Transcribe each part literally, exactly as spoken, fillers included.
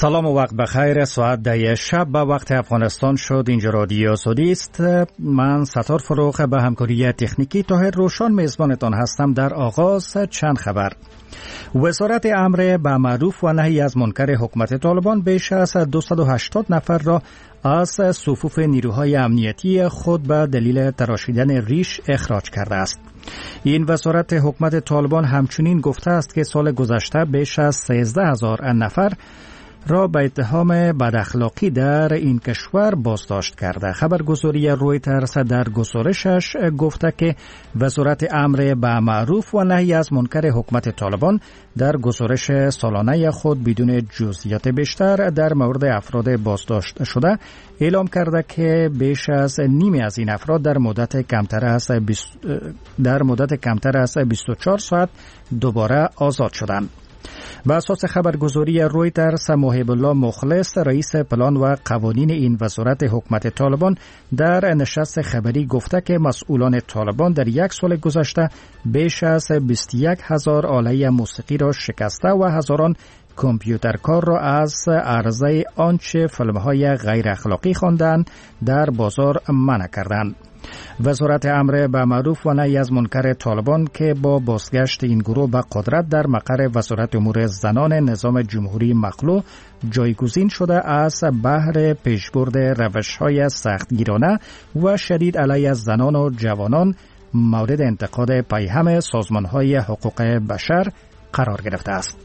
سلام و وقت بخیر. ساعت ده شب به وقت افغانستان شد. اینجا رادیو سعودی است. من ستار فروخ به همکاری تکنیکی طاهر روشن میزبانتان هستم. در آغاز چند خبر. وزارت امر به معروف و نهی از منکر حکومت طالبان بیش از دویست و هشتاد نفر را از صفوف نیروهای امنیتی خود به دلیل تراشیدن ریش اخراج کرده است. این وزارت حکومت طالبان همچنین گفته است که سال گذشته بیش از سیزده هزار نفر را به اتهام بداخلاقی در این کشور بازداشت کرده. خبرگزاری رویترز در گزارشش گفته که وزارت امر به معروف و نهی از منکر حکومت طالبان در گزارش سالانه خود بدون جزئیات بیشتر در مورد افراد بازداشت شده اعلام کرده که بیش از نیمی از این افراد در مدت کمتر از در مدت کمتر از بیست و چهار ساعت دوباره آزاد شدند. به اساس خبرگزاری رویترز، محب الله مخلص، رئیس پلان و قوانین این وزارت حکومت طالبان در نشست خبری گفته که مسئولان طالبان در یک سال گذشته بیش از بیست و یک هزار آله موسیقی را شکسته و هزاران کامپیوترکار را از عرضه آنچه فیلم‌های غیر اخلاقی خواندند در بازار منع کردند. وزارت امر به معروف و نهی از منکر طالبان که با بازگشت این گروه به قدرت در مقر وزارت امور زنان نظام جمهوری مخلوع جایگزین شده از بهر پیشبرد روش‌های سختگیرانه و شدید علیه زنان و جوانان مورد انتقاد پیهم سازمان‌های حقوق بشر قرار گرفته است.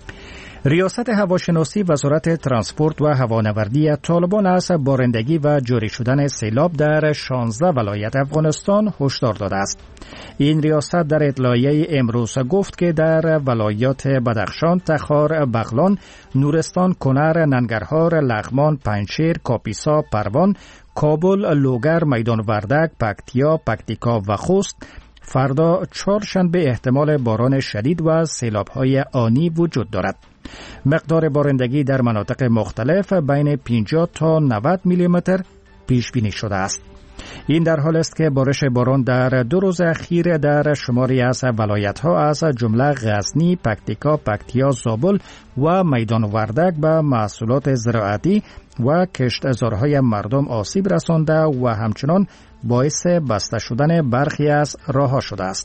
ریاست هواشناسی وزارت ترانسپورت و هوانوردی طالبان از بارندگی و جاری شدن سیلاب در شانزده ولایت افغانستان هشدار داده است. این ریاست در اطلاعیه امروز گفت که در ولایات بدخشان، تخار، بغلان، نورستان، کنر، ننگرهار، لغمان، پنجشیر، کاپیسا، پروان، کابل، لوگر، میدان وردک، پکتیا، پکتیکا و خوست فردا چهارشنبه احتمال باران شدید و سیلاب‌های آنی وجود دارد. مقدار بارندگی در مناطق مختلف بین پنجاه تا نود میلی متر پیش بینی شده است. این در حال است که بارش باران در دو روز اخیر در شماری از ولایت‌ها از جمله غزنی، پکتیکا، پکتیا، زابل و میدان وردک به محصولات زراعتی و کشتزارهای مردم آسیب رسانده و همچنان باعث بسته شدن برخی از راه‌ها شده است.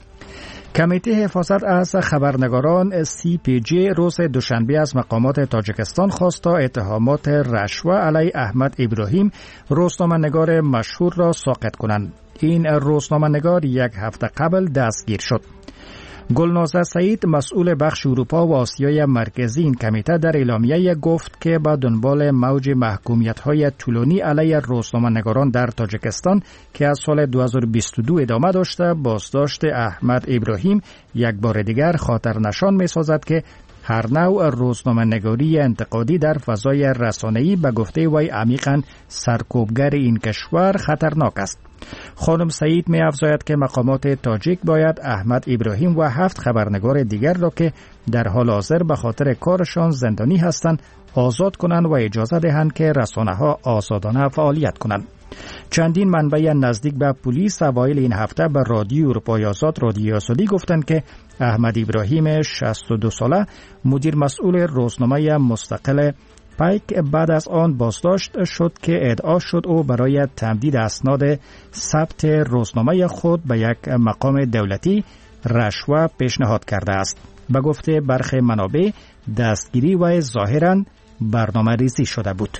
کمیته حفاظت از خبرنگاران سی پی جی روز دوشنبه از مقامات تاجیکستان خواست تا اتهامات رشوه علیه احمد ابراهیم، روزنامه‌نگار مشهور را ساقط کنند. این روزنامه‌نگار یک هفته قبل دستگیر شد. گلنازه سعید، مسئول بخش اروپا و آسیای مرکزی این کمیته، در اعلامیه گفت که با دنبال موج محکومیت‌های طولانی علیه روزنامه‌نگاران در تاجیکستان که از سال دو هزار و بیست و دو ادامه داشته، بازداشت احمد ابراهیم یک بار دیگر خاطر نشان می‌سازد که هر نوع روزنامه‌نگاری انتقادی در فضای رسانه‌ای به گفته وی عمیقاً سرکوبگر این کشور خطرناک است. خانم سعید می افزاید که مقامات تاجیک باید احمد ابراهیم و هفت خبرنگار دیگر را که در حال حاضر به خاطر کارشان زندانی هستند آزاد کنند و اجازه دهند که رسانه‌ها آزادانه فعالیت کنند. چندین منبع نزدیک به پلیس اوایل این هفته به رادیو اروپای آزاد رادیو سعودی گفتند که احمد ابراهیم شصت و دو ساله مدیر مسئول روزنامه مستقل پایک بعد از آن بازداشت شد که ادعا شد او برای تمدید اسناد ثبت روزنامه خود به یک مقام دولتی رشوه پیشنهاد کرده است. به گفته برخی منابع دستگیری و ظاهراً برنامه ریزی شده بود.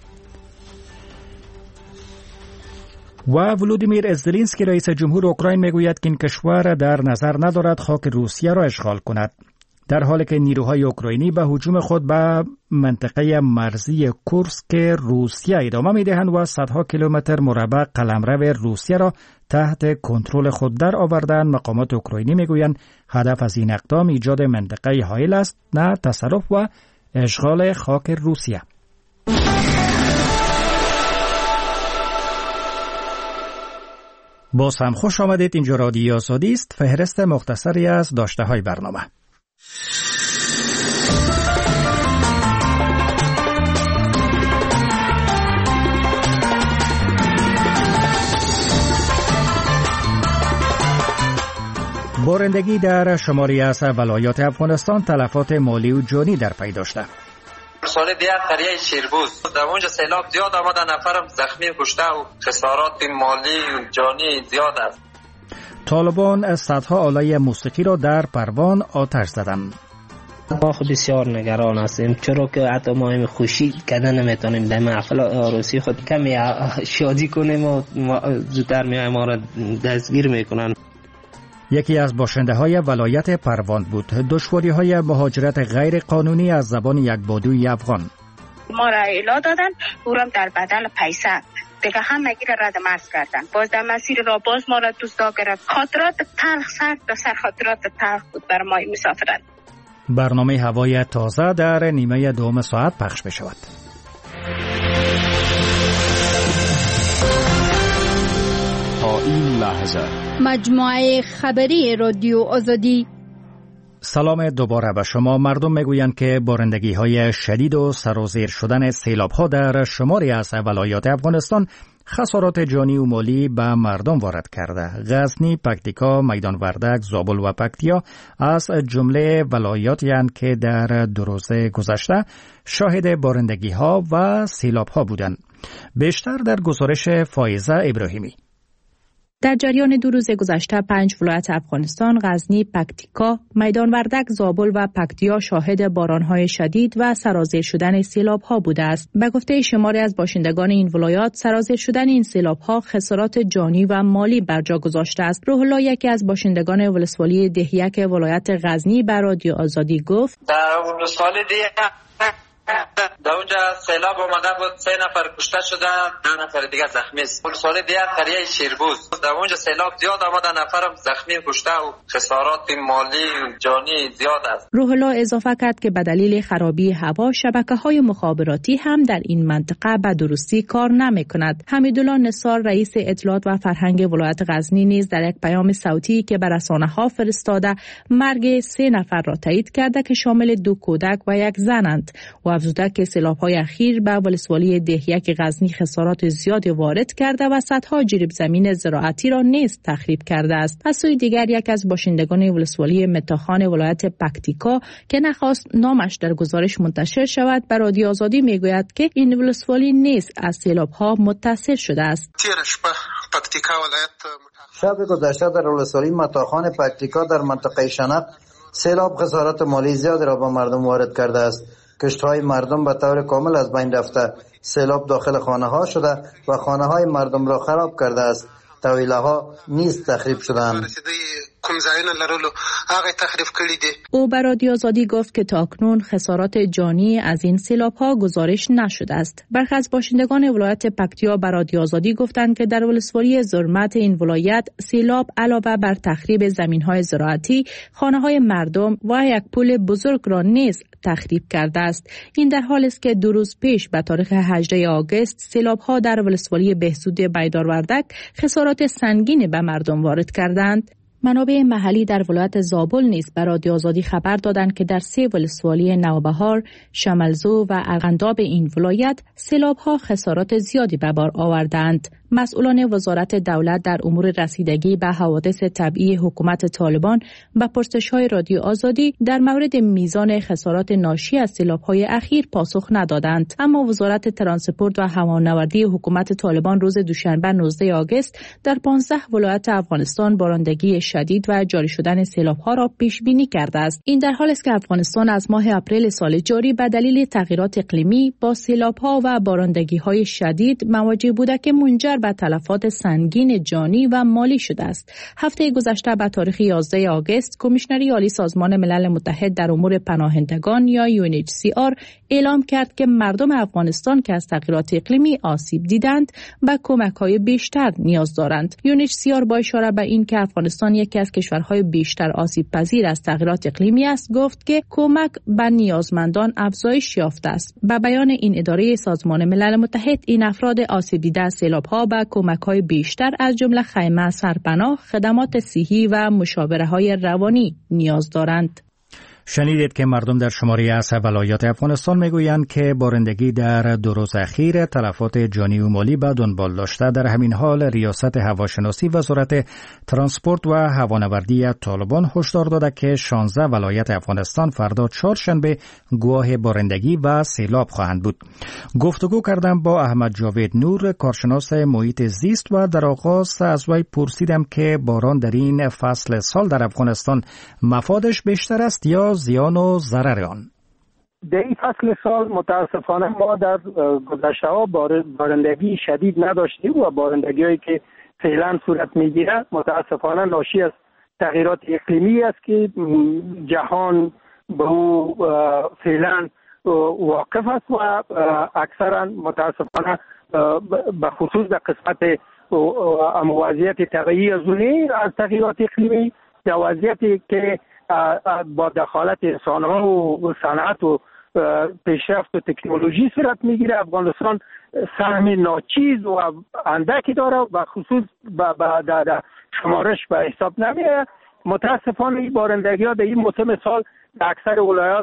و ولودیمیر زلنسکی رئیس جمهور اوکراین میگوید که این کشور در نظر ندارد خاک روسیه را اشغال کند، در حالی که نیروهای اوکراینی به هجوم خود به منطقه مرزی کورسک روسیه ادامه می‌دهند و صدها کیلومتر مربع قلمرو روسیه را تحت کنترل خود در آوردند. مقامات اوکراینی میگویند هدف از این اقدام ایجاد منطقه حائل است، نه تصرف و اشغال خاک روسیه. باز هم خوش آمدید. اینجا رادیو آزادی است. فهرست مختصری از داشته‌های برنامه. بارندگی در شماری از ولایات افغانستان تلفات مالی و جانی در پی داشته. سال دیگر قریه شیربوز در اونجا سیلاب زیاد آمده، نفرم زخمی کشته و خسارات مالی و جانی زیاد است. طالبان صدها آله موسیقی را در پروان آتش زدند. ما خود بسیار نگران هستیم، چرا که حتی ما این خوشی کردن نمیتونیم در محفل عروسی خود کمی شادی کنیم و زودتر میایم ما را دستگیر میکنن. یکی از باشنده های ولایت پروان بود. دشواری های مهاجرت غیر قانونی از زبان یک بادوی افغان. ما را اعلا دادن، اورم در بدل پیسه دیگه هم نگیر رد مرز کردن. باز در مسیر را باز ما را دوستا گرفت. خاطرات تلخ سر به سر خاطرات تلخ بود بر ما مسافران. برنامه هوای تازه در نیمه دوم ساعت پخش می شود. تا این لحظه مجموعه خبری رادیو آزادی. سلام دوباره به شما. مردم میگویند که بارندگی های شدید و سرازیر شدن سیلاب ها در شماری از ولایات افغانستان خسارات جانی و مالی به مردم وارد کرده. غزنی، پکتیکا، میدان وردک، زابل و پکتیا از جمله ولایاتی هستند که در دو روز گذشته شاهد بارندگی ها و سیلاب ها بودند. بیشتر در گزارش فایزه ابراهیمی. در جریان دو روز گذشته پنج ولایت افغانستان، غزنی، پکتیکا، میدان وردک، زابل و پکتیا شاهد بارانهای شدید و سرازیر شدن سیلاب‌ها بوده است. به گفته شماری از باشندگان این ولایات، سرازیر شدن این سیلاب‌ها خسارات جانی و مالی بر جا گذاشته است. روح الله، یکی از باشندگان ولسوالی دهیک ولایت غزنی، به رادیو آزادی گفت: در ولسوالی دهیک در اونجا سیلاب آمده بود، سه نفر کشته شدن، دو نفر دیگه زخمی است. ولسوالی دیگر قریه شیربوز در اونجا سیلاب زیاد آمده، نفرم زخمی کشته و خسارات مالی و جانی زیاد است. روح الله اضافه کرد که به دلیل خرابی هوا شبکه‌های مخابراتی هم در این منطقه به درستی کار نمی‌کند. حمیدالله نثار، رئیس اطلاعات و فرهنگ ولایت غزنی، نیز در یک پیام صوتی که به رسانه‌ها فرستاده مرگ سه نفر را تایید کرده که شامل دو کودک و یک زنند و افزوده که سیلاب‌های اخیر به ولسوالی دهیک غزنی خسارات زیادی وارد کرده و صدها جریب زمین زراعتی را نیز تخریب کرده است. از سوی دیگر یک از باشندگان ولسوالی متاخان ولایت پکتیکا که نخواست نامش در گزارش منتشر شود، به رادیو آزادی میگوید که این ولسوالی نیز از سیلاب‌ها متاثر شده است. شب گذشته در ولسوالی متاخان پکتیکا در منطقه شنق سیلاب خسارات مالی زیادی را به مردم وارد کرده است. کشت‌های مردم به طور کامل از بین رفته، سیلاب داخل خانه‌ها شده و خانه‌های مردم را خراب کرده است. طویله‌ها نیز تخریب شدند. او به رادیو آزادی گفت که تاکنون خسارات جانی از این سیلاب‌ها گزارش نشده است. برخی از باشندگان ولایت پکتیا به رادیو آزادی گفتند که در ولسوالی زرمت این ولایت سیلاب علاوه بر تخریب زمین‌های زراعتی، خانه‌های مردم و یک پل بزرگ را نیز تخریب کرده است. این در حالی است که دو روز پیش به تاریخ هجدهم آگوست سیلاب‌ها در ولسوالی بهزود میدان وردک خسارات سنگین به مردم وارد کردند. منابع محلی در ولایت زابل نیز به رادیو آزادی خبر دادند که در سه ولسوالی نوبهار، شملزو و ارغنداب این ولایت سیلاب‌ها خسارات زیادی به بار آوردند. مسئولان وزارت دولت در امور رسیدگی به حوادث طبیعی حکومت طالبان به پرسش‌های رادیو آزادی در مورد میزان خسارات ناشی از سیلاب‌های اخیر پاسخ ندادند. اما وزارت ترانسپورت و هوانوردی حکومت طالبان روز دوشنبه نوزدهم آگوست در پانزده ولایت افغانستان بارندگی شدید و جاری شدن سیلاب‌ها را پیش بینی کرده است. این در حالی است که افغانستان از ماه اپریل سال جاری به دلیل تغییرات اقلیمی با سیلاب‌ها و بارندگی‌های شدید مواجه بوده که منجر به تلفات سنگین جانی و مالی شده است. هفته گذشته به تاریخ یازدهم آگوست کمیشنری عالی سازمان ملل متحد در امور پناهندگان یا یو ان اچ سی آر اعلام کرد که مردم افغانستان که از تغییرات اقلیمی آسیب دیدند به کمک‌های بیشتر نیاز دارند. یو ان اچ سی آر با اشاره به این که افغانستان یکی از کشورهای بیشتر آسیب پذیر از تغییرات اقلیمی است، گفت که کمک به نیازمندان افزایش یافته است. به بیان این اداره سازمان ملل متحد، این افراد آسیب دیده از سیلاب‌ها به کمک‌های بیشتر از جمله خیمه، سرپناه، خدمات صحی و مشاوره های روانی نیاز دارند. شنیدید که مردم در شماری از ولایات افغانستان میگویند که بارندگی در دو روز اخیر تلفات جانی و مالی به دنبال داشته. در همین حال ریاست هواشناسی وزارت ترانسپورت و هوانوردی طالبان هشدار داده که شانزده ولایت افغانستان فردا چهارشنبه گواه بارندگی و سیلاب خواهند بود. گفتگو کردم با احمد جاوید نور، کارشناس محیط زیست، و در آغاز از وی پرسیدم که باران در این فصل سال در افغانستان مفادش بیشتر است یا زیان و ضرر آن؟ در این فصل سال متاسفانه ما در گذشته ها بارندگی شدید نداشتیم و بارندگی هایی که فعلا صورت میگیره متاسفانه ناشی از تغییرات اقلیمی است که جهان به او فعلا واقف است و اکثرا متاسفانه به خصوص در قسمت وضعیت طبیعی از اونی از تغییرات اقلیمی در وضعیتی که با دخالت انسان‌ها و صنعت و پیشرفت و تکنولوژی صورت میگیره، افغانستان سهم ناچیز و اندکی داره و خصوص در شمارش به حساب نمیره. متاسفانه این بارندگی ها در این موسم سال در اکثر ولایات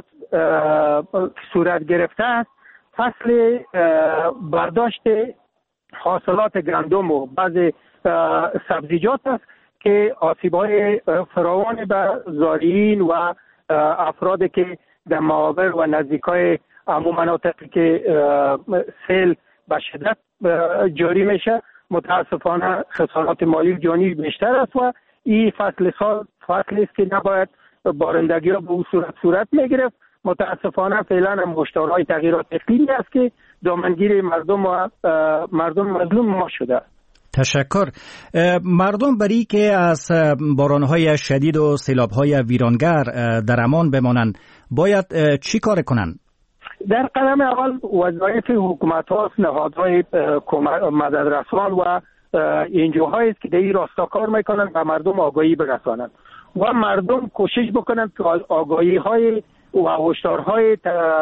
صورت گرفته است. فصل برداشت حاصلات گندم و بعض سبزیجات است که آسیب‌های فراوان به زارعین و افرادی که در معابر و نزدیکای همون مناطقی که سیل به شدت جاری میشه متاسفانه خسارات مالی و جانی بیشتر است و این فصل سال فصلی است که نباید بارندگی ها به اون صورت صورت میگرفت. متاسفانه فعلا هم هشدارهای تغییرات اقلیمی است که دامنگیر مردم و مردم مظلوم ما شده. تشکر. مردم برای که از بارانهای شدید و سیلابهای ویرانگر در امان بمانند باید چی کار کنند؟ در قدم اول وظایف حکومت ها، نهادهای مددرسان و انجوهایی است که در این راستا کار میکنند و مردم آگاهی برسانند و مردم کوشش بکنند که آگاهی های و هشدارهای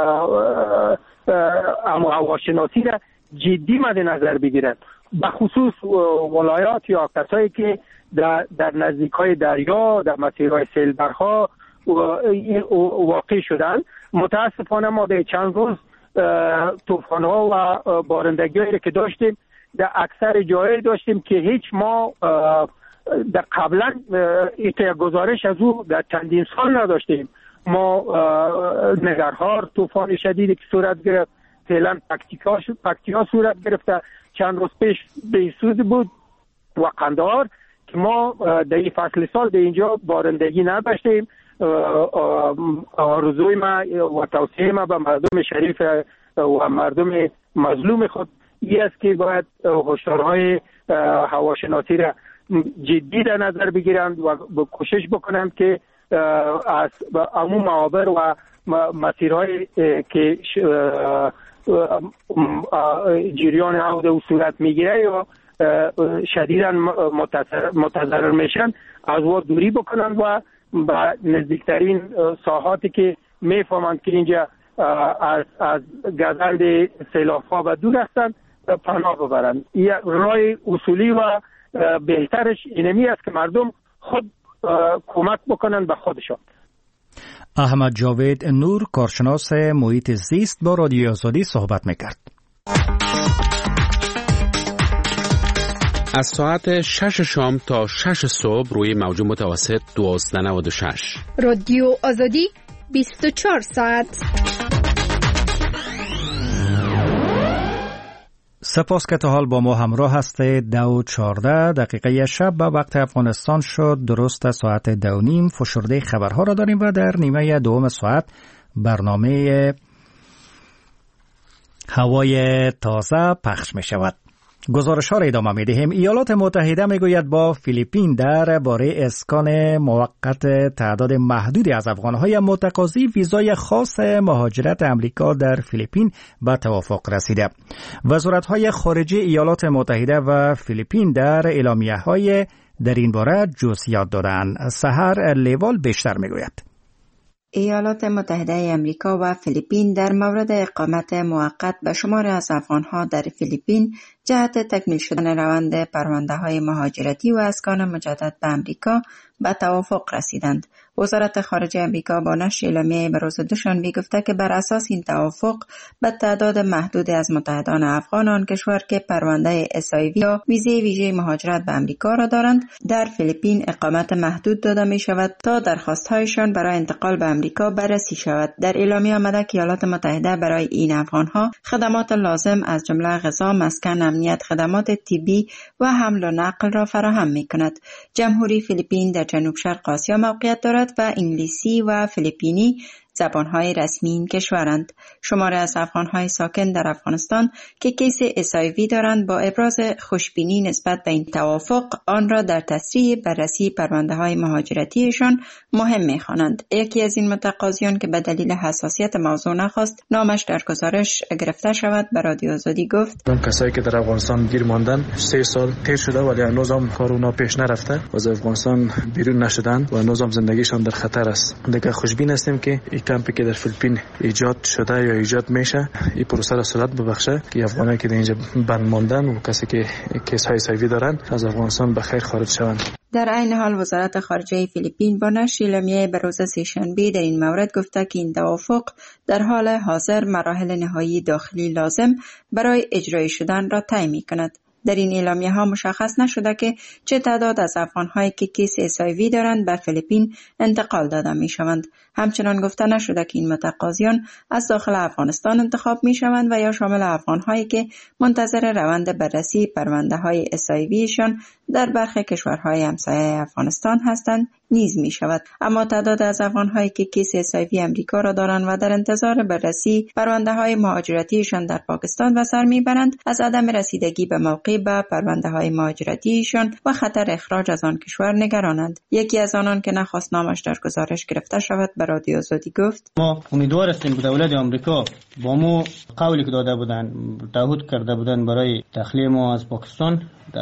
هواشناسی را جدی مد نظر بگیرند، به خصوص ولایات یا کسایی که در, در نزدیکای دریا در مسیرهای سیلبرها واقع شدن. متاسفانه ما در چند روز طوفان‌ها و بارندگی‌هایی که داشتیم در اکثر جاهای داشتیم که هیچ ما در قبلا ایت گزارش از او در چندین سال نداشتیم. ما نگرهار طوفان شدیدی که صورت گرفت، فعلا پکتیا صورت گرفته، چند روز پیش بیسوز بود و قندهار که ما در این فصل سال در اینجا بارندگی نداشتیم. آرزوی ما و توصیه ما به مردم شریف و مردم مظلوم خود این است که باید هشدارهای هواشناسی را جدی در نظر بگیرند و کوشش بکنند که از عموم معابر و مسیرهای که جریان آب و صورت میگیره یا شدیداً متضرر میشن از او دوری بکنند و به نزدیکترین ساحاتی که میفهمند که اینجا از از گزند سیلاب‌ها و دور هستند پناه ببرند. این راه اصولی و بهترش اینمی است که مردم خود کمک بکنند به خودشان. احمد جاوید نور، کارشناس محیط زیست، با رادیو آزادی صحبت میکرد. از ساعت شش شام تا شش صبح روی موج متوسط دوازده نود و شش. رادیو آزادی بیست و چهار ساعت. سپاس که تا حال با ما همراه هستید. دو و چهارده دقیقه شب به وقت افغانستان شد. درست ساعت دو نیم فشرده خبرها را داریم و در نیمه دوم ساعت برنامه هوای تازه پخش می شود. گزارش ها را ادامه می دهیم. ایالات متحده می گوید با فیلیپین در باره اسکان موقت تعداد محدودی از افغانهای متقاضی ویزای خاص مهاجرت امریکا در فیلیپین به توافق رسیده. وزارت های خارجه ایالات متحده و فیلیپین در اعلامیه های در این باره جزئیات دادند. سحر لیوال بیشتر می گوید. ایالات متحده امریکا و فیلیپین در مورد اقامت موقت به شماری از افغانها در فیلیپین جهت تکمیل شدن روند پرونده های مهاجرتی و اسکان مجدد به امریکا به توافق رسیدند. وزارت خارجه امریکا با نشر اعلامیه به روز دوشنبه گفته که بر اساس این توافق به تعداد محدود از متحدان افغان آن کشور که پرونده اس آی وی یا ویزه ویژه مهاجرت به امریکا را دارند در فیلیپین اقامت محدود داده می شود تا درخواست‌هایشان برای انتقال به امریکا بررسی شود. در اعلامیه آمده که ایالات متحده برای این افغان‌ها خدمات لازم از جمله غذا، مسکن، امنیت، خدمات طبی و حمل و نقل را فراهم می‌کند. جمهوری فیلیپین در جنوب شرق آسیا موقعیت دارد و انگلیسی و فیلیپینی زبانهای رسمی این کشورند. شماره از افغانهای ساکن در افغانستان که کیس اس آی وی دارند با ابراز خوشبینی نسبت به این توافق آن را در تسریع بررسی پرونده های مهاجرتیشان مهم می‌خوانند. یکی از این متقاضیان که به دلیل حساسیت موضوع نخواست نامش در گزارش گرفته شود به رادیو آزادی گفت: اون کسایی که در افغانستان گیر ماندن سه سال تیر شده ولی هنوز هم کار اونا پیش نرفته و از افغانستان بیرون نشدند و هنوز هم زندگیشان در خطر است. دیگه خوشبین هستیم که کمپی که در فیلیپین ایجاد شده یا ایجاد میشه این پروسه را سرعت ببخشه که افغانایی که در اینجا بند ماندن و کسی که کیس های سایوی دارن از افغانستان بخیر خارج شوند. در عین حال وزارت خارجه فیلیپین با نشر اعلامیه به روز سه‌شنبه در این مورد گفته که این توافق در حال حاضر مراحل نهایی داخلی لازم برای اجرای شدن را طی می‌کند. در این اعلامیه ها مشخص نشده که چه تعداد از افغان‌هایی که کیس اس آی وی دارند به فیلیپین انتقال داده می‌شوند. همچنان گفته نشده که این متقاضیان از داخل افغانستان انتخاب می‌شوند و یا شامل افغان‌هایی که منتظر روند بررسی پرونده‌های اس آی ویشان در برخی کشورهای همسایه افغانستان هستند نیز می‌شود. اما تعداد از افغان‌هایی که کیس اس آی وی امریکا را دارند و در انتظار بررسی پرونده‌های مهاجرتیشان در پاکستان به سر می‌برند از عدم رسیدگی به موقع به پرونده‌های مهاجرتیشان و خطر اخراج از آن کشور نگرانند. یکی از آنان که نخواست نامش در گزارش گرفته شود به رادیو آزادی گفت: ما امیدوار هستیم که دولت آمریکا با ما قولی که داده بودن تعهد کرده بودن برای تخلیه ما از پاکستان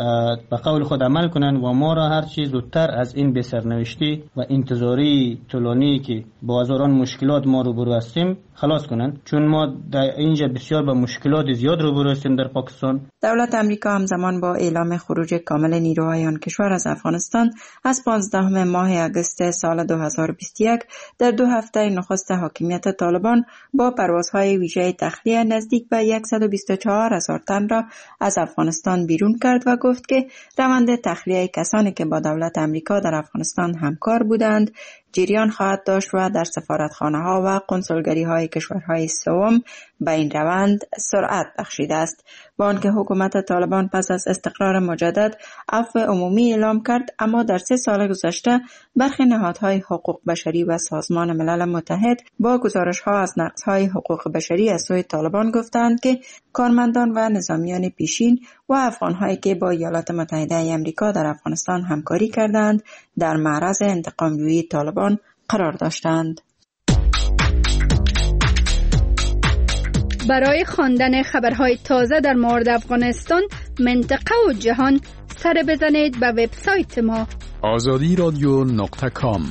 به قول خود عمل کنن و ما را هر چیز زودتر از این به سرنوشتی و انتظاری طولانی که با هزاران مشکلات ما روبرو هستیم خلاص کنن، چون ما در اینجا بسیار با مشکلات زیاد روبرو هستیم در پاکستان. دولت امریکا همزمان با اعلام خروج کامل نیروهای آن کشور از افغانستان از پانزدهم ماه اگست سال دو هزار و بیست و یک در دو هفته نخست حاکمیت طالبان با پروازهای ویژه تخلیه نزدیک به صد و بیست و چهار هزار تن را از افغانستان بیرون کرد و گفت که روند تخلیه کسانی که با دولت امریکا در افغانستان همکار بودند جریان خواهد داشت و در سفارتخانه‌ها و کنسولگری‌های کشورهای سوم به این روند سرعت بخشیده است. با آنکه حکومت طالبان پس از استقرار مجدد عفو عمومی اعلام کرد، اما در سه سال گذشته برخی نهادهای حقوق بشری و سازمان ملل متحد با گزارش‌ها از نقض‌های حقوق بشری از سوی طالبان گفتند که کارمندان و نظامیان پیشین و افغان‌هایی که با ایالات متحده آمریکا در افغانستان همکاری کردند در معرض انتقام‌جویی طالبان قرار داشتند. برای خواندن خبرهای تازه در مورد افغانستان، منطقه و جهان سر بزنید به وبسایت ما آزادی رادیو نقطه کام.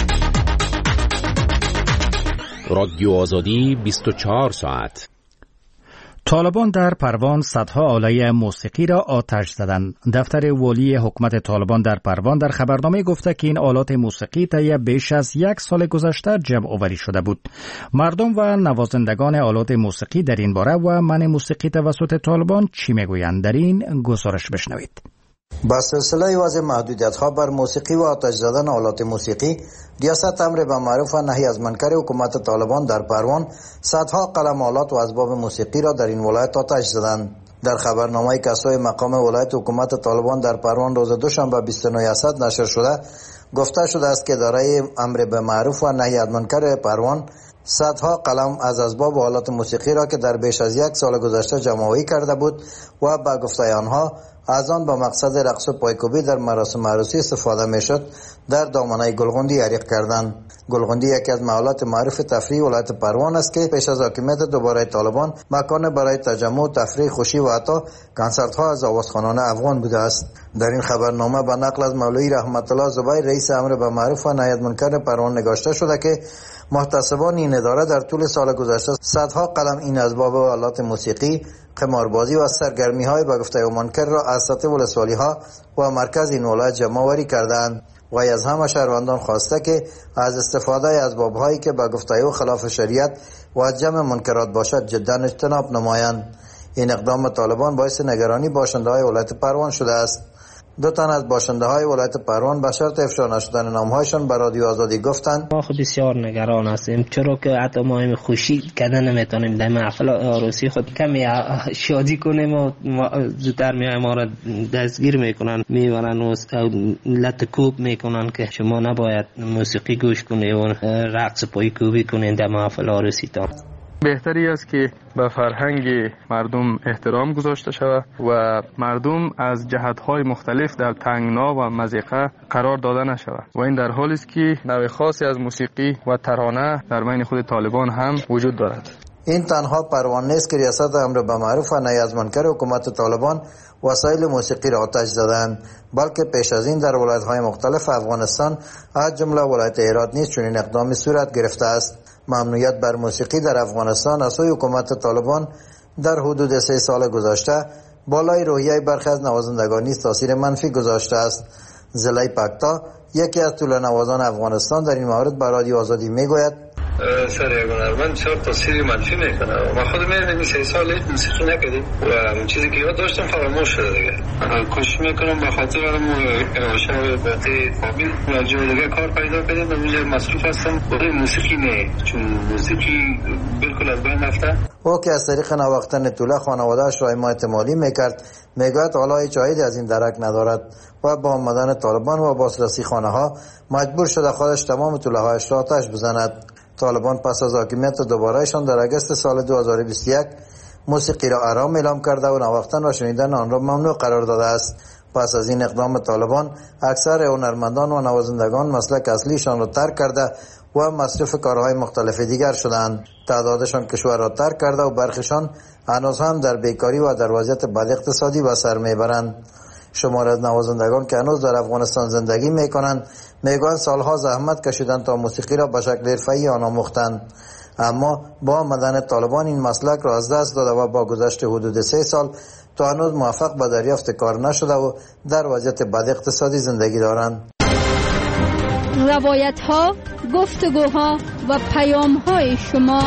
رادیو آزادی بیست و چهار ساعت. طالبان در پروان صدها آله موسیقی را آتش زدند. دفتر والی حکومت طالبان در پروان در خبرنامه گفته که این آلات موسیقی طی بیش از یک سال گذشته جمع آوری شده بود. مردم و نوازندگان آلات موسیقی در این باره و منع موسیقی توسط طالبان چی میگویند؟ در این گزارش بشنوید. با سلسله وضع محدودیت‌ها بر موسیقی و آتش زدن آلات موسیقی، ریاست امر به معروف و نهی از منکر حکومت طالبان در پروان صدها قلم آلات و اسباب موسیقی را در این ولایت آتش زدند. در خبرنامه‌ای که از سوی مقام ولایت حکومت طالبان در پروان روز دوشنبه بیست و نه اسد نشر شده، گفته شده است که اداره امر به معروف و نهی از منکر پروان صدها قلم از اسباب و آلات موسیقی را که در بیش از یک سال گذشته جمع‌آوری کرده بود و به گفته آنها از آن با مقصد رقص و پایکوبی در مراسم عروسی استفاده میشد در دامنه گلغندی حریق کردند. گلغندی یکی از محلات معروف تفریح ولایت پروان است که پیش از حاکمیت دوباره طالبان مکان برای تجمع، تفریح، خوشی و حتی کنسرت‌ها از آوازخوانان افغان بوده است. در این خبرنامه به نقل از مولوی رحمت الله زبیر رئیس امر به معروف و نهی از منکر پروان نگاشته شده که محتسبان این اداره در طول سال گذشته صدها قلم این اسباب و آلات موسیقی قماربازی و سرگرمی های به گفته منکر را از سطح ولسوالی ها و مرکز این ولایت جمع آوری کردند و از همه شهروندان خواسته که از استفاده از باب هایی که به گفته او خلاف شریعت و جمع منکرات باشد جدا اجتناب نمایند. این اقدام طالبان باعث نگرانی باشنده های ولایت پروان شده است. دو تن از باشنده های ولایت پروان به شرط افشا نشدن نامهایشان به رادیو آزادی گفتند ما خود بسیار نگران هستیم، چرا که حتی ما هم خوشی کردن نمیتونیم در محفل عروسی خود کمی شادی کنیم و زودتر میای ما را دستگیر میکنن، میبرن و لط کوب میکنن که شما نباید موسیقی گوش کنید و رقص پای کوبی کنید در محفل عروسی تا. بهتری است که به فرهنگ مردم احترام گذاشته شود و مردم از جهت‌های مختلف در تنگنا و مضیقه قرار داده نشود و این در حالی است که نوع خاصی از موسیقی و ترانه در بین خود طالبان هم وجود دارد. این تنها پروان نیست که ریاست امر به معروف و نهی از منکر حکومت طالبان وسایل موسیقی را آتش زدند، بلکه پیش از این در ولایت‌های مختلف افغانستان از جمله ولایت هرات نیز چنین اقدامی صورت گرفته است. ممنوعیت بر موسیقی در افغانستان از سوی حکومت طالبان در حدود سه سال گذشته بالای روحیه برخی از نوازندگان نیز تاثیر منفی گذاشته است. زلای پکتا یکی از طول نوازان افغانستان در این مورد به رادیو آزادی میگوید سر یک هنرمند چرا تاثیر منفی میکنه. ما خود میبینیم سه سال هیچ موسیقی نکردیم و چیزی که یاد داشتم فراموش شده دیگه. کوشش میکنم به خاطر انوشه باتی فامیل و جای دیگه کار پیدا کنیم و اونجا مصروف هستم برای موسیقی نه، چون موسیقی بالکل از بین رفته. او که از طریق نواختن طوله خانواده‌اش را حمایت مالی میکرد میگوید حالا هیچ عایدی از این درک ندارد و با آمدن طالبان و بازرسی خانه ها مجبور شده خودش تمام طوله هایش را آتش بزند. طالبان پس از حاکمیت دوبارهشان در اگست سال دو هزار و بیست و یک موسیقی را حرام اعلام کرده و نواختن و شنیدن آن را ممنوع قرار داده است. پس از این اقدام طالبان اکثر هنرمندان و نوازندگان مسلک اصلیشان را ترک کرده و مصروف کارهای مختلف دیگر شدند. تعدادشان کشور را ترک کرده و برخیشان هنوز هم در بیکاری و در وضعیت بد اقتصادی به سر میبرند. شمار از نوازندگان که هنوز در افغانستان زندگی میکنند میگویند سالها زحمت کشیدند تا موسیقی را به شکل حرفه‌ای آن آموختند، اما با آمدن طالبان این مسلک را از دست داده و با گذشت حدود سه سال تا هنوز موفق به دریافت کار نشده و در وضعیت بد اقتصادی زندگی دارند. روایت ها، گفتگوها و پیام های شما.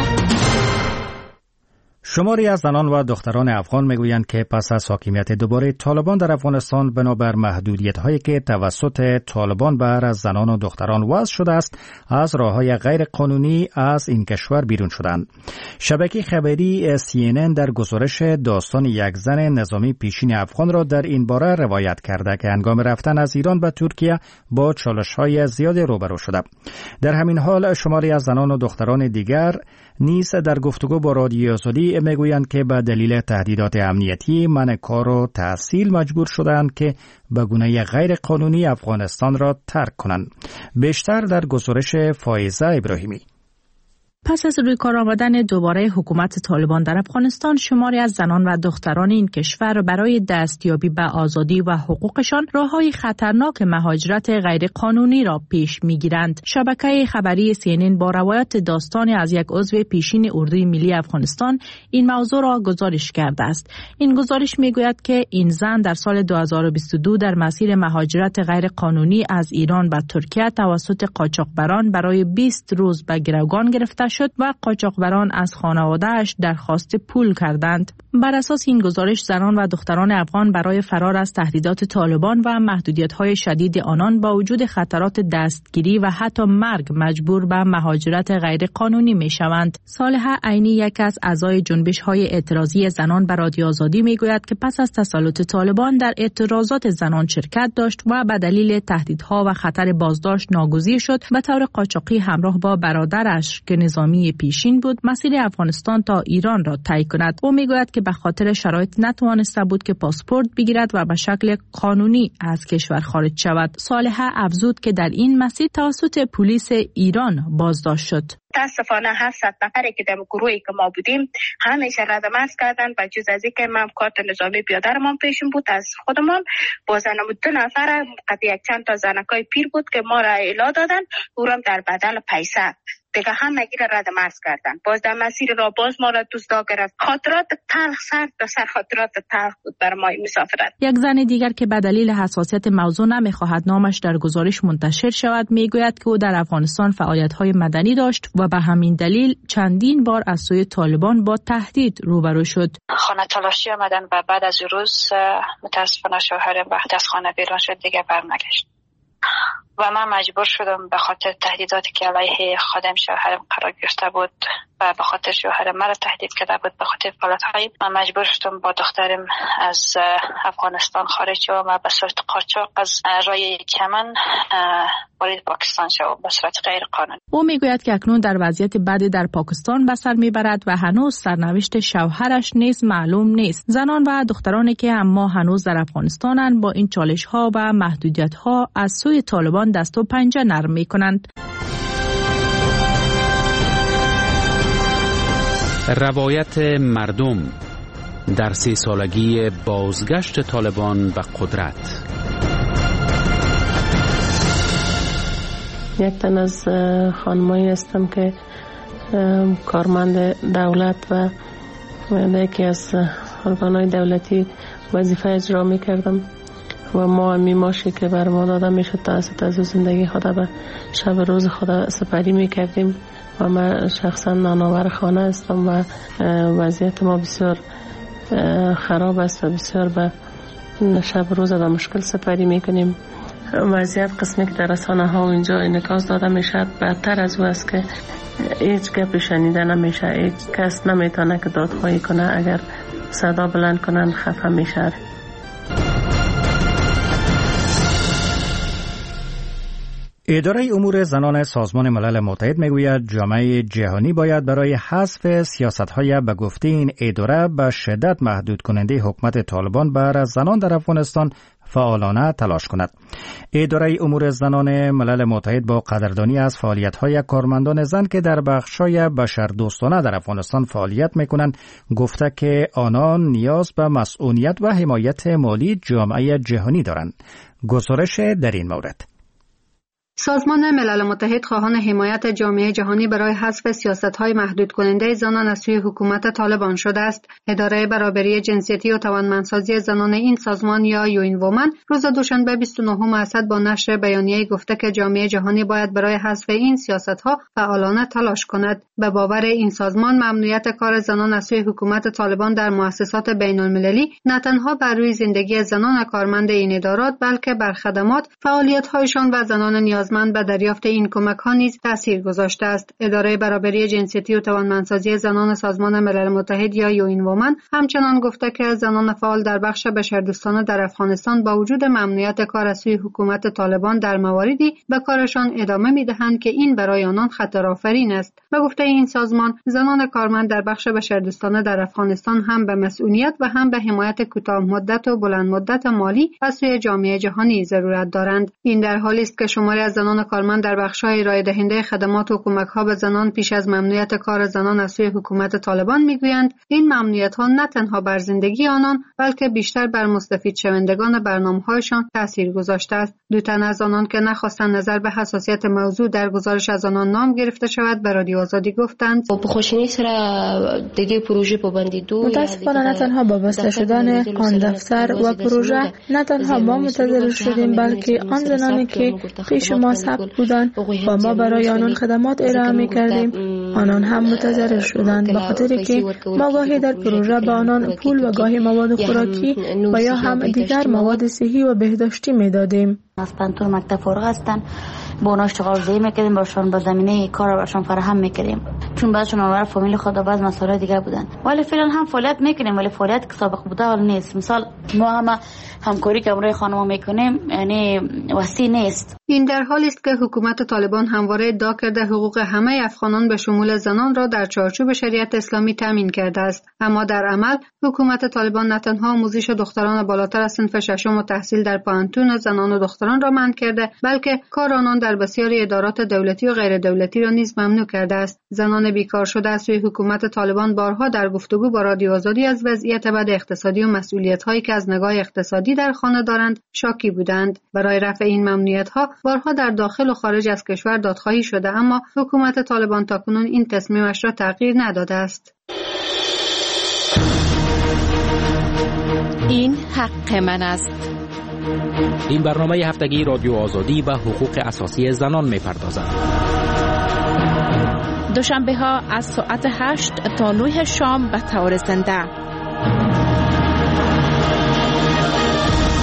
شماری از زنان و دختران افغان میگویند که پس از حاکمیت دوباره طالبان در افغانستان بنابر محدودیت هایی که توسط طالبان بر از زنان و دختران وضع شده است از راههای غیر قانونی از این کشور بیرون شدند. شبکه خبری سی ان ان در گزارش داستان یک زن نظامی پیشین افغان را در این باره روایت کرده که هنگام رفتن از ایران به ترکیه با چالش های زیادی روبرو شده. در همین حال شماری از زنان و دختران دیگر نیز در گفتگو با رادیو آزادی میگویند که به دلیل تهدیدات امنیتی منع کار و تحصیل مجبور شدند که به گونه غیر قانونی افغانستان را ترک کنند. بیشتر در گزارش فائزه ابراهیمی. پس از روی کار آمدن دوباره حکومت طالبان در افغانستان، شماری از زنان و دختران این کشور برای دستیابی به آزادی و حقوقشان راههای خطرناک مهاجرت غیر قانونی را پیش میگیرند. شبکه خبری سی ان ان با روایت داستانی از یک عضو پیشین اردوی ملی افغانستان این موضوع را گزارش کرده است. این گزارش میگوید که این زن در سال دو هزار و بیست و دو در مسیر مهاجرت غیر قانونی از ایران به ترکیه توسط قاچاقبران برای بیست روز به گروگان گرفته شد و قاچاقبران از خانواده‌اش درخواست پول کردند. بر اساس این گزارش زنان و دختران افغان برای فرار از تهدیدات طالبان و محدودیت‌های شدید آنان با وجود خطرات دستگیری و حتی مرگ مجبور به مهاجرت غیر قانونی می‌شوند. صالحه عینی یک از اعضای جنبش‌های اعتراضی زنان بر رادیو آزادی می‌گوید که پس از تسلط طالبان در اعتراضات زنان شرکت داشت و به دلیل تهدیدها و خطر بازداشت ناگزیر شد به طور قاچاقی همراه با برادرش که نظامی پیشین بود مسیر افغانستان تا ایران را طی کند. او میگوید که به خاطر شرایط نتوانسته بود که پاسپورت بگیرد و به شکل قانونی از کشور خارج شود. صالحه افزود که در این مسیر توسط پلیس ایران بازداشت شد. متاسفانه هفتصد نفری که در گروهی که ما بودیم همیشه رد مرز کردن و جز از اینکه من کارت نظامی پیاده‌رمان پیشم بود از خودمان با زنم دو نفر قد یک چند تا زنکای پیر بود که ما را اعلا دادن اورم در بدل پیسه دیگه هم مگیر رد مرز کردن. باز در مسیر را باز ما را دزدا گرفت. خاطرات تلخ سر تا سر خاطرات تلخ بود بر ما مسافرت. یک زن دیگر که به دلیل حساسیت موضوع نمیخواهد نامش در گزارش منتشر شود میگوید که او در افغانستان فعالیت‌های مدنی داشت و به همین دلیل چندین بار از سوی طالبان با تهدید روبرو شد. خانه تلاشی آمدن و بعد از روز متاسفانه شوهرم وقتی از خانه بیرون شد دیگه برنگشت. و من مجبور شدم به خاطر تهدیداتی که علیه خادم شوهرم قرار گرفته بود و به خاطر شوهرم مرا تهدید کرده بود به خاطر فعالیت‌های من مجبور شدم با دخترم از افغانستان خارج شوم و به صورت قاچاق از رای چمن وارد پاکستان شوم به صورت غیر قانونی. او میگوید که اکنون در وضعیت بدی در پاکستان به سر میبرد و هنوز سرنوشت شوهرش نیز معلوم نیست. زنان و دخترانی که اما هنوز در افغانستانند با این چالش‌ها و محدودیت‌ها از سوی طالبان دست و پنجه نرم می‌کنند. روایت مردم در سی سالگی بازگشت طالبان به قدرت. یک تن از خانمایی هستم که کارمند دولت و یکی از ارگان‌های دولتی وظیفه اجرا می‌کردم و ما میماشی که بر ما داده میشد توسط از زندگی خود به شب روز خود سپری میکردیم و من شخصا نانآور خانه هستم و وضعیت ما بسیار خراب است و بسیار به شب روز به مشکل سپری میکنیم. وضعیت قسمی که در رسانه ها و اینجا انعکاس داده میشد بدتر از او است که هیچ گپی شنیده نمیشه، هیچ کس نمیتونه که دادخواهی کنه، اگر صدا بلند کنن خفه میشه. اداره امور زنان سازمان ملل متحد میگوید جامعه جهانی باید برای حذف سیاست‌های به گفته این اداره به شدت محدود کننده حکومت طالبان بر زنان در افغانستان فعالانه تلاش کند. اداره امور زنان ملل متحد با قدردانی از فعالیت‌های کارمندان زن که در بخش‌های بشردوستانه در افغانستان فعالیت می‌کنند گفته که آنان نیاز به مسئولیت و حمایت مالی جامعه جهانی دارند. گزارش در این مورد. سازمان ملل متحد خواهان حمایت جامعه جهانی برای حذف سیاست‌های محدود کننده زنان از سوی حکومت طالبان شده است. اداره برابری جنسیتی و توانمندسازی زنان این سازمان یا یوین وومن روز دوشنبه بیست و نهم اسد با نشر بیانیه‌ای گفته که جامعه جهانی باید برای حذف این سیاست‌ها فعالانه تلاش کند. به باور این سازمان ممنوعیت کار زنان از سوی حکومت طالبان در مؤسسات بین‌المللی نه تنها بر روی زندگی زنان کارمند این ادارات بلکه بر خدمات، فعالیت‌هایشان و زنان نیاز من به دریافت این کمک ها نیز تاثیر گذاشته است. اداره برابری جنسیتی و توانمندسازی زنان سازمان ملل متحد یا یوین وومن همچنان گفته که زنان فعال در بخش بشردوستانه در افغانستان با وجود ممنوعیت کار از سوی حکومت طالبان در مواردی به کارشان ادامه می‌دهند که این برای آنان خطرآفرین است. به گفته این سازمان زنان کارمند در بخش بشردوستانه در افغانستان هم به مسئولیت و هم به حمایت کوتاه مدت و بلند مدت مالی از سوی جامعه جهانی ضرورت دارند. این در حالی است که شماری از زنان کارمند در بخش‌های ارائه دهنده خدمات و کمک‌ها به زنان پیش از ممنوعیت کار زنان از سوی حکومت طالبان می‌گویند این ممنوعیت‌ها نه تنها بر زندگی آنان بلکه بیشتر بر مستفید شوندگان برنامه‌هایشان تأثیر گذاشته است. دو تن از آنان که نخواستند نظر به حساسیت موضوع در گزارش از آنان نام گرفته شود به رادیو آزادی گفتند متاسفانه نه تنها با بسته شدن آن دفتر و پروژه نه تنها ما متضرر شدیم بلکه آن زنانی که پیش ما ثبت بودند و ما برای آنان خدمات ارائه می‌کردیم آنان هم متضرر شدند به خاطر که ما گاهی در پروژه به آنان پول و گاهی مواد خوراکی و یا هم دیگر مواد صحی و بهداشتی می‌دادیم. از پنتون مکتب فارغ هستن با اونا اشتغال زایی میکردیم باشون با زمینه کار برشون فراهم میکردیم چون بعضشون آور فامیل خود و بعض مسائل دیگه بودن ولی فعلا هم فعالیت میکنیم ولی فعالیت که سابق بوده ولی نیست. مثال ما هم همکاری که امروی خانم میکنیم یعنی وسیع نیست. این در حالی است که حکومت طالبان همواره ادعا کرده حقوق همه افغانان به شمول تعامل زنان را در چارچوب شریعت اسلامی تامین کرده است. اما در عمل حکومت طالبان نه تنها آموزش دختران بالاتر از صنف ششم و تحصیل در پانتون زنان و دختران را منع کرده، بلکه کار آنان در بسیاری ادارات دولتی و غیر دولتی را نیز ممنوع کرده است. زنان بیکار شده از سوی حکومت طالبان بارها در گفتگو با رادیو آزادی از وضعیت بد اقتصادی و مسئولیت‌هایی که از نگاه اقتصادی در خانه دارند شاکی بودند. برای رفع این ممنوعیت‌ها بارها در داخل و خارج از کشور دادخواهی شده، اما حکومت طالبان تاکنون این تصمیمش را تغییر نداده است. این حق من است. این برنامه هفتگی رادیو آزادی و حقوق اساسی زنان می‌پردازد. دوشنبه ها از ساعت هشت تا نه شام به طور زنده.